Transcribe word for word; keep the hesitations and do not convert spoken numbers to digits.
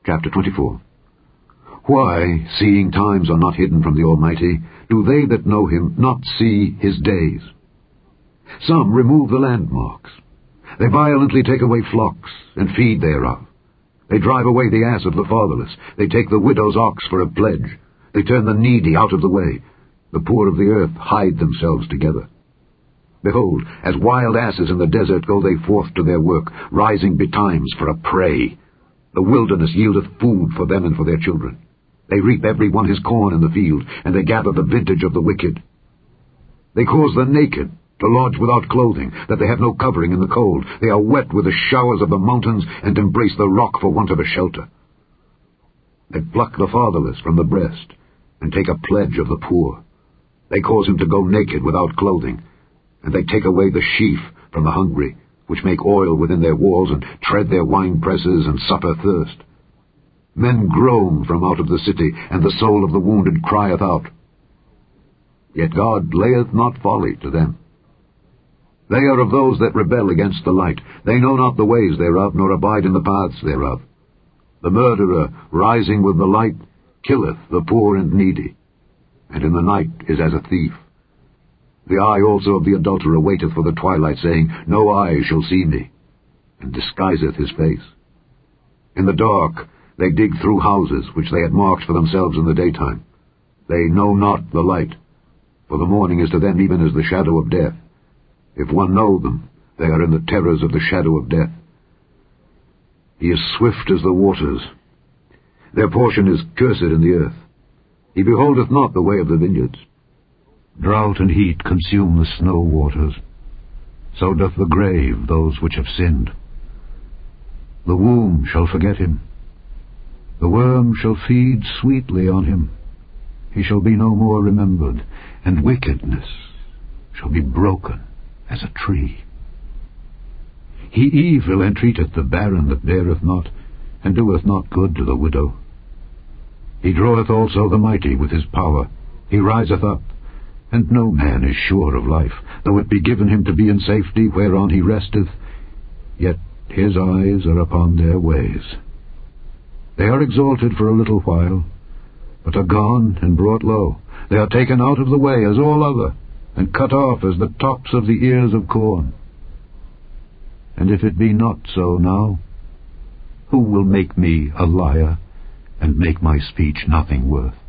Chapter twenty-four. Why, seeing times are not hidden from the Almighty, do they that know him not see his days? Some remove the landmarks. They violently take away flocks, and feed thereof. They drive away the ass of the fatherless. They take the widow's ox for a pledge. They turn the needy out of the way. The poor of the earth hide themselves together. Behold, as wild asses in the desert go they forth to their work, rising betimes for a prey. The wilderness yieldeth food for them and for their children. They reap every one his corn in the field, and they gather the vintage of the wicked. They cause the naked to lodge without clothing, that they have no covering in the cold. They are wet with the showers of the mountains, and embrace the rock for want of a shelter. They pluck the fatherless from the breast, and take a pledge of the poor. They cause him to go naked without clothing, and they take away the sheaf from the hungry, which make oil within their walls, and tread their winepresses, and suffer thirst. Men groan from out of the city, and the soul of the wounded crieth out. Yet God layeth not folly to them. They are of those that rebel against the light. They know not the ways thereof, nor abide in the paths thereof. The murderer, rising with the light, killeth the poor and needy, and in the night is as a thief. The eye also of the adulterer waiteth for the twilight, saying, No eye shall see me, and disguiseth his face. In the dark they dig through houses, which they had marked for themselves in the daytime. They know not the light, for the morning is to them even as the shadow of death. If one know them, they are in the terrors of the shadow of death. He is swift as the waters. Their portion is cursed in the earth. He beholdeth not the way of the vineyards. Drought and heat consume the snow waters. So doth the grave those which have sinned. The womb shall forget him. The worm shall feed sweetly on him. He shall be no more remembered, and wickedness shall be broken as a tree. He evil entreateth the barren that beareth not, and doeth not good to the widow. He draweth also the mighty with his power. He riseth up, and no man is sure of life. Though it be given him to be in safety whereon he resteth, yet his eyes are upon their ways. They are exalted for a little while, but are gone and brought low. They are taken out of the way as all other, and cut off as the tops of the ears of corn. And if it be not so now, who will make me a liar, and make my speech nothing worth?